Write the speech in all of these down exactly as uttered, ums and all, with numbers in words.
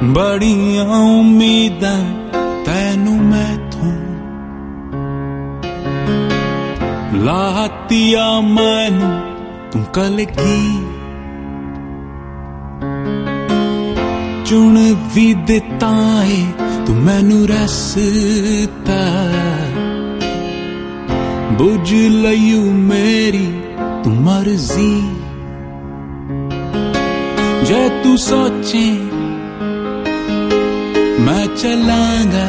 बड़ियां उम्मीदां तैनू मैथों लातिया मैनू तू कलगी चुन भी दिता है तू मैनू रसता बुझ लयू मेरी तू मर्जी जे तू सोचे मैं चलांगा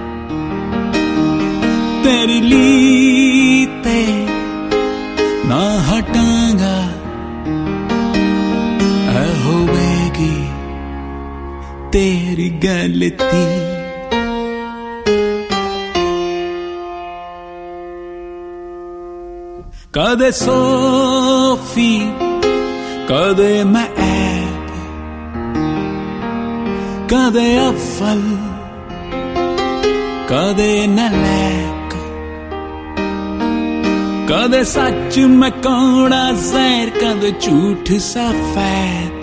तेरी लीते ना हटांगा ऐ होवेगी तेरी गलती कदे सोफी कदे मैं ऐब कदे अफल कदे नलैक कदे सच मैं कौड़ा ज़हर कदे झूठ सफेद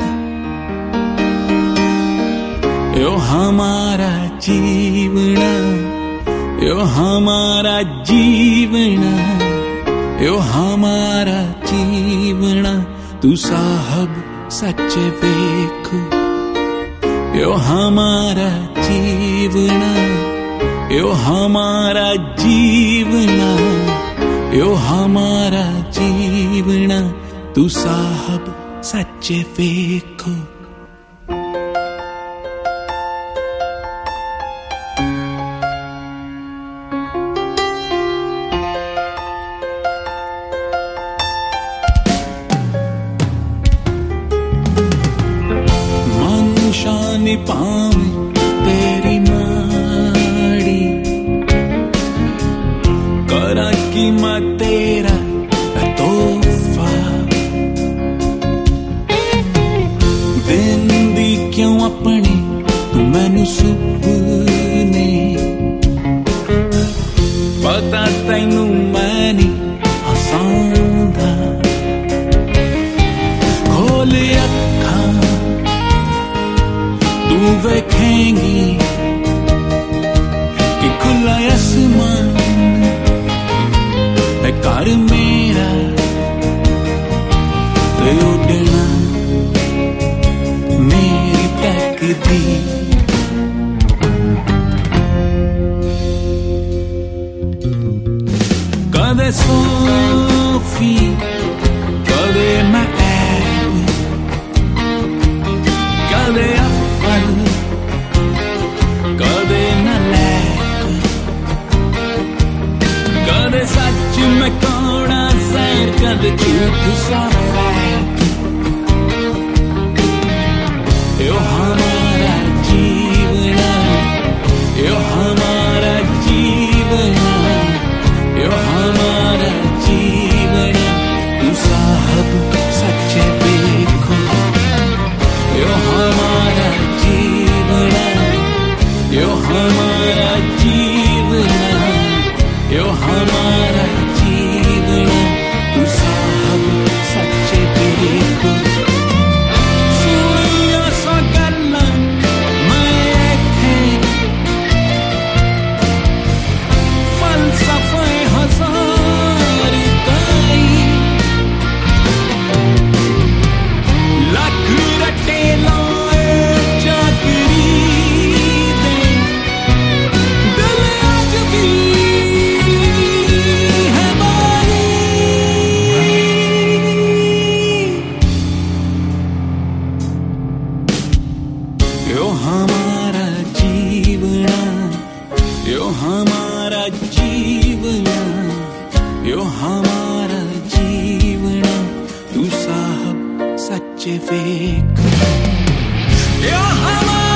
यो हमारा जीवना यो हमारा जीवना यो हमारा जीवना तू साहब सच्चे वेख यो हमारा जीवना यो हमारा जीवना यो हमारा जीवना तू साहब सच्चे वेख शानी पाऊं तेरी माड़ी करा की मैं तेरा तोहफा दिन दी क्यों अपने तू मैनू सुपने पता तैनू मैं नहीं हसांदा खोल अखां तू वेखेंगी कि खुला आसमान है घर मेरा ते उड़ना मेरी तकदीर कदे सोफी कदे मैं ऐब कदे कदे नलैक कदे सच मैं कौड़ा ज़हर कदे झूठ सफेद यो हमारा जीवना यो हमारा जीवना यो हमारा जीवना तू साहब सच्चे देखो यो हमारा जीवना यो हमारा जीवना यो हमारा जीवना तू साहब सच्चे देखो सुनिया सा गल्ला मैं थे फलसफे हजार ताई लख रटे लाए चाकरी यो हमारा जीवना यो हमारा जीवना यो हमारा जीवना तू साहब सच्चे वेख यो हमारा